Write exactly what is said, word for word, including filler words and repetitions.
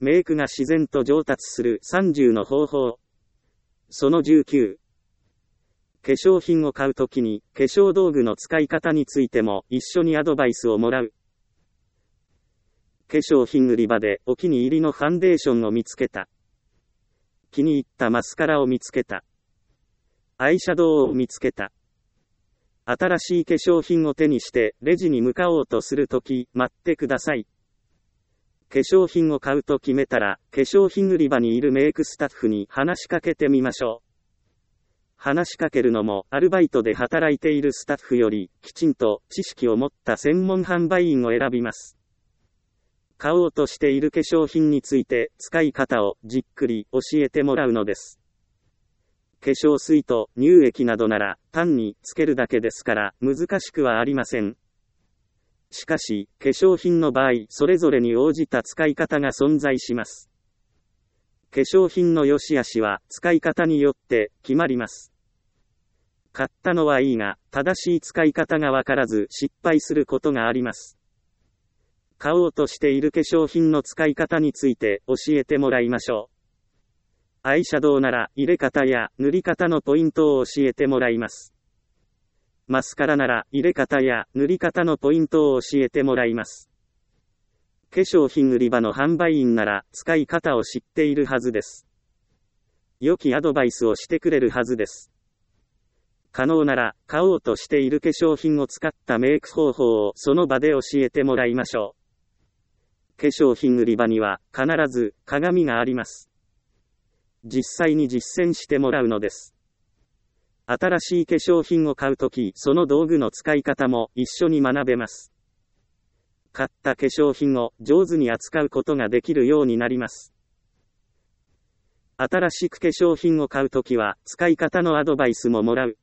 メイクが自然と上達するさんじゅうの方法。そのじゅうきゅう。化粧品を買うときに、化粧道具の使い方についても一緒にアドバイスをもらう。化粧品売り場でお気に入りのファンデーションを見つけた。気に入ったマスカラを見つけた。アイシャドウを見つけた。新しい化粧品を手にしてレジに向かおうとするとき、待ってください。化粧品を買うと決めたら、化粧品売り場にいるメイクスタッフに話しかけてみましょう。話しかけるのも、アルバイトで働いているスタッフより、きちんと知識を持った専門販売員を選びます。買おうとしている化粧品について、使い方をじっくり教えてもらうのです。化粧水と乳液などなら、単につけるだけですから、難しくはありません。しかし、化粧品の場合、それぞれに応じた使い方が存在します。化粧品の良し悪しは、使い方によって決まります。買ったのはいいが、正しい使い方がわからず失敗することがあります。買おうとしている化粧品の使い方について教えてもらいましょう。アイシャドウなら入れ方や塗り方のポイントを教えてもらいます。マスカラなら入れ方や塗り方のポイントを教えてもらいます。化粧品売り場の販売員なら使い方を知っているはずです。良きアドバイスをしてくれるはずです。可能なら買おうとしている化粧品を使ったメイク方法をその場で教えてもらいましょう。化粧品売り場には必ず鏡があります。実際に実践してもらうのです。新しい化粧品を買うとき、その道具の使い方も一緒に学べます。買った化粧品を上手に扱うことができるようになります。新しく化粧品を買うときは、使い方のアドバイスももらう。